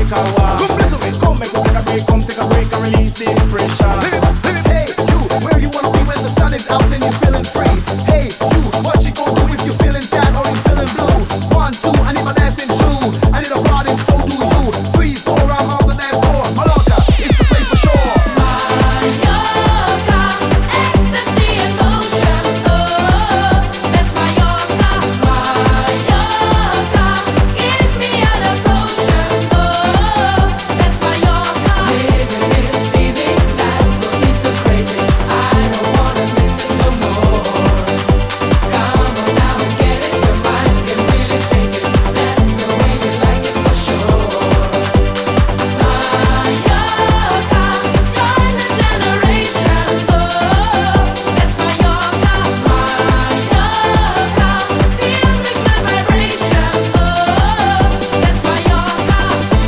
like a war. Come make we take a break, come take a break and release the pressure. Hey, you, where you wanna be when the sun is out and you're feeling free? Hey, you, what you gonna do if you're feeling sad or you're feeling blue? 1, 2, I need my dancing shoe. I need a party, so do you. 3, 4, I'm on the dance floor. Mallorca, it's the place for sure. Mallorca, ecstasy in motion. Oh, that's Mallorca. Mallorca, give me a devotion. Oh, that's Mallorca. Living this easy life will be so crazy. I don't wanna miss it no more. Come on now and get it. Your mind can really take it. That's the way you like it for sure. Mallorca, join the generation. Oh, that's Mallorca. Mallorca, feel the good vibration. Oh, that's Mallorca.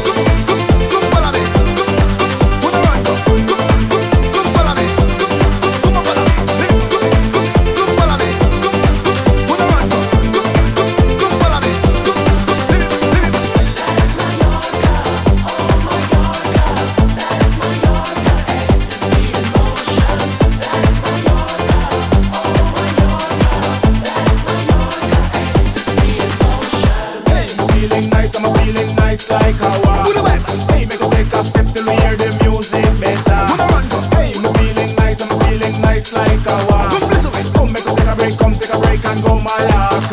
That's Mallorca, oh Mallorca, that's Mallorca, ecstasy in motion. That's Mallorca, oh Mallorca, that's Mallorca, ecstasy in motion. Hey, I'm feeling nice, I'm feeling nice like a war. Hey, make a take a step till we hear the music better. Hey, I'm feeling nice like a war. Come make a take a break and go Mallorca.